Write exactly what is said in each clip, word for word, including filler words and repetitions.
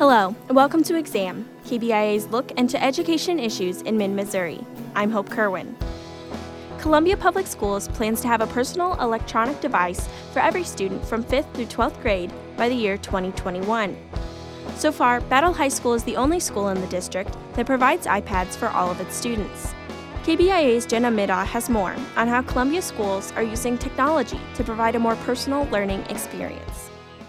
Hello, and welcome to Exam, K B I A's look into education issues in mid-Missouri. I'm Hope Kerwin. Columbia Public Schools plans to have a personal electronic device for every student from fifth through twelfth grade by the year twenty twenty-one. So far, Battle High School is the only school in the district that provides iPads for all of its students. K B I A's Jenna Middaugh has more on how Columbia schools are using technology to provide a more personal learning experience.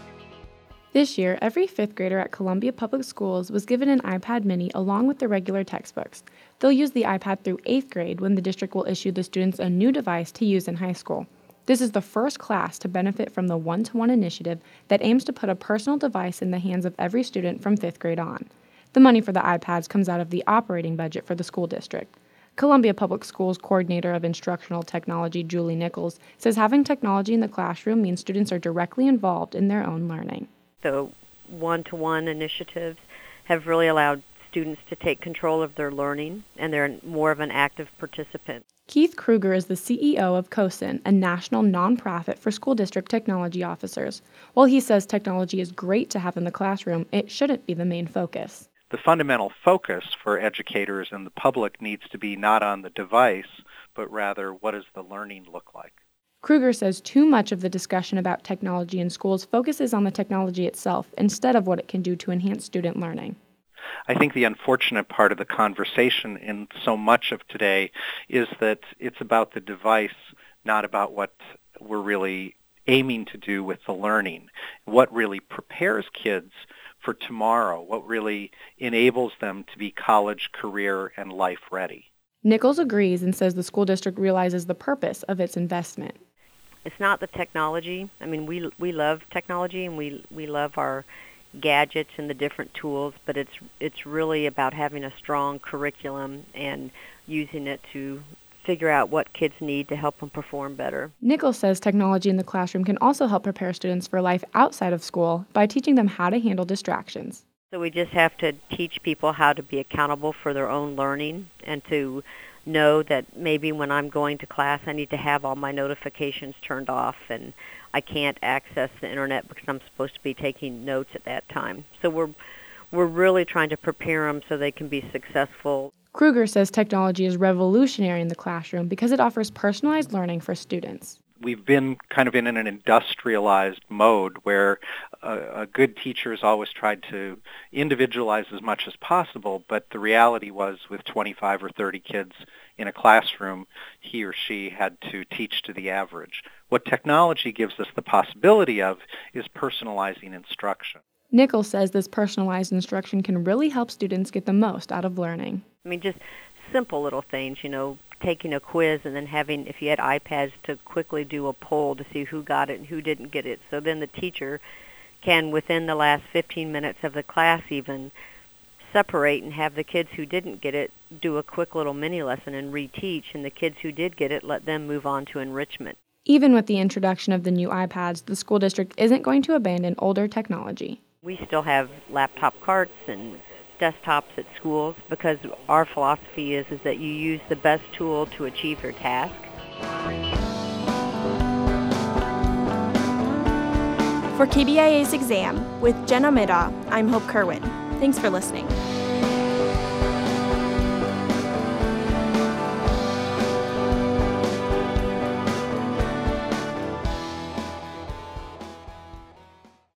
This year, every fifth grader at Columbia Public Schools was given an iPad mini along with their regular textbooks. They'll use the iPad through eighth grade when the district will issue the students a new device to use in high school. This is the first class to benefit from the one-to-one initiative that aims to put a personal device in the hands of every student from fifth grade on. The money for the iPads comes out of the operating budget for the school district. Columbia Public Schools Coordinator of Instructional Technology, Julie Nichols, says having technology in the classroom means students are directly involved in their own learning. The one-to-one initiatives have really allowed students to take control of their learning, and they're more of an active participant. Keith Kruger is the C E O of COSIN, a national nonprofit for school district technology officers. While he says technology is great to have in the classroom, it shouldn't be the main focus. The fundamental focus for educators and the public needs to be not on the device, but rather what does the learning look like. Kruger says too much of the discussion about technology in schools focuses on the technology itself instead of what it can do to enhance student learning. I think the unfortunate part of the conversation in so much of today is that it's about the device, not about what we're really aiming to do with the learning, what really prepares kids for tomorrow, what really enables them to be college, career, and life ready. Nichols agrees and says the school district realizes the purpose of its investment. It's not the technology. I mean, we we love technology and we we love our gadgets and the different tools, but it's it's really about having a strong curriculum and using it to figure out what kids need to help them perform better. Nichols says technology in the classroom can also help prepare students for life outside of school by teaching them how to handle distractions. So we just have to teach people how to be accountable for their own learning and to know that maybe when I'm going to class I need to have all my notifications turned off and I can't access the internet because I'm supposed to be taking notes at that time. So we're we're really trying to prepare them so they can be successful. Kruger says technology is revolutionary in the classroom because it offers personalized learning for students. We've been kind of in an industrialized mode where a, a good teacher has always tried to individualize as much as possible, but the reality was with twenty-five or thirty kids in a classroom, he or she had to teach to the average. What technology gives us the possibility of is personalizing instruction. Nichols says this personalized instruction can really help students get the most out of learning. I mean, just simple little things, you know, taking a quiz and then having, if you had iPads, to quickly do a poll to see who got it and who didn't get it. So then the teacher can, within the last fifteen minutes of the class even, separate and have the kids who didn't get it do a quick little mini lesson and reteach, and the kids who did get it, let them move on to enrichment. Even with the introduction of the new iPads, the school district isn't going to abandon older technology. We still have laptop carts and desktops at schools because our philosophy is, is that you use the best tool to achieve your task. For K B I A's Exam with Jenna Middaugh, I'm Hope Kerwin. Thanks for listening.